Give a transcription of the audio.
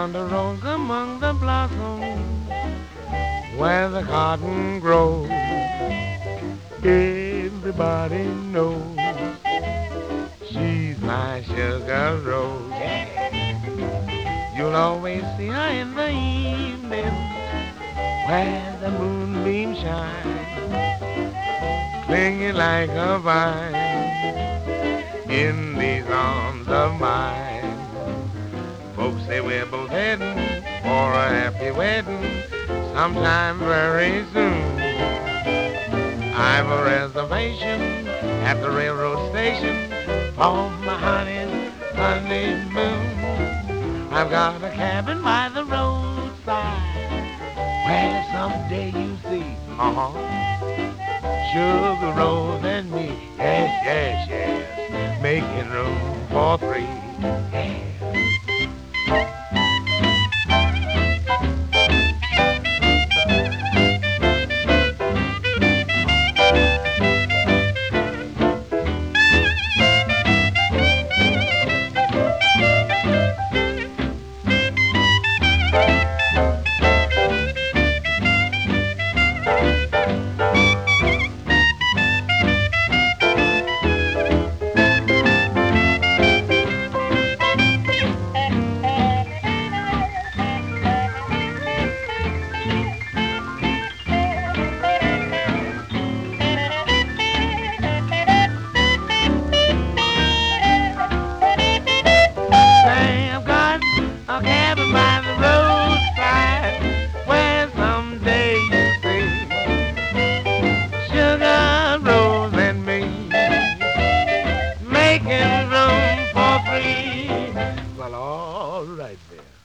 down the road among the blossoms where the cotton grows. Everybody knows she's my sugar rose. You'll always see her in the evening where the moonbeams shine, clinging like a vine in these arms of mine. Folks say we're both heading for a happy wedding sometime very soon. I've a reservation at the railroad station for my honey's honeymoon. I've got a cabin by the roadside where someday you see, Sugar Rose and me. Yes, yes, yes, making room for three. Yeah. A cabin by the roadside where someday you see Sugar Rose and me making room for three. Well, all right then.